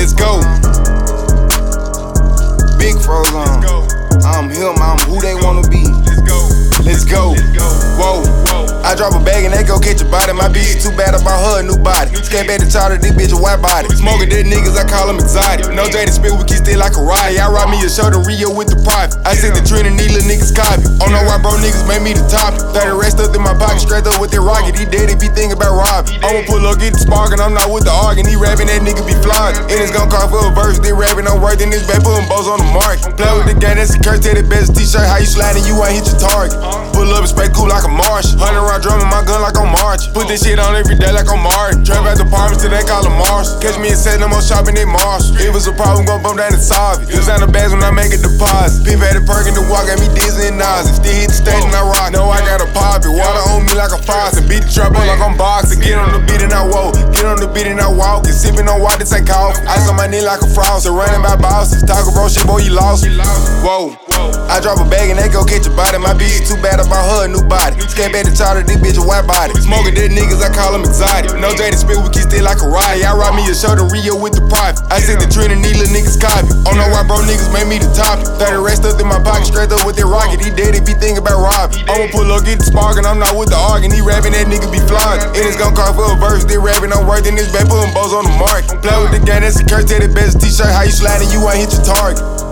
Let's go. Big froze on. I'm him, I'm who they wanna be. Let's go. Whoa. I drop a bag and they go catch a body. My bitch is too bad about her a new body. Scared back to charter, this bitch a white body. Smoking dead niggas, I call them exotic. No J to spit, we keep still like a riot. I ride me a show to Rio with the private. I set the trend and these little niggas copy. Oh no, why bro niggas made me the topic. 30 rest up in my pocket, straight up with that rocket. He dead if he think about robbing. I'ma pull up, get the spark, and I'm not with the arguing. He rapping, that nigga be flogging. And it's gon' call for a verse, they rapping, I'm worth in this back, putting bows on the mark. Play with the gang, that's a curse, take the best t-shirt. How you sliding, you ain't hit your target. Pull up and spray cool like a marsh. 100 round drum in my gun like I'm March. Put this shit on every day like I'm Martin. Trap out the apartments till they call them Mars. Catch me and say no more shopping in Mars. If it's a problem, gon' bump down and solve it. Use down the bags when I make a deposit. Pip had a perk in the walk, got me dizzy and nauseous. Still hit the stage and I rock. Know I gotta pop it. Water on me like a faucet. Beat the trap up like I'm boxing. Get on the beat and I walk. Get on the beat and I walk. And sipping on water, this ain't coffee. Ice on my knee like a frost. Running by bosses. Taco bro shit, boy, you lost. Whoa. I drop a bag and they go catch a body. My bitch too bad about her a new body. Scared back to charter, this bitch a white body. Smoking dead niggas, I call them exotic. No J to spit, we keep still like a riot. I ride me a show to Rio with the private. I set the trend and these little niggas copy. Oh no, why bro niggas made me the topic. 30 rest up in my pocket, straight up with that rocket. He dead if he think about robbing. I'ma pull up, get the spark, and I'm not with the arguing. He rapping, that nigga be flogging. And it's gon' call for a verse, they rapping, I'm worth in this back, putting bows on the mark. Play with the gang, that's a curse, take the best t-shirt. How you sliding, you ain't hit your target.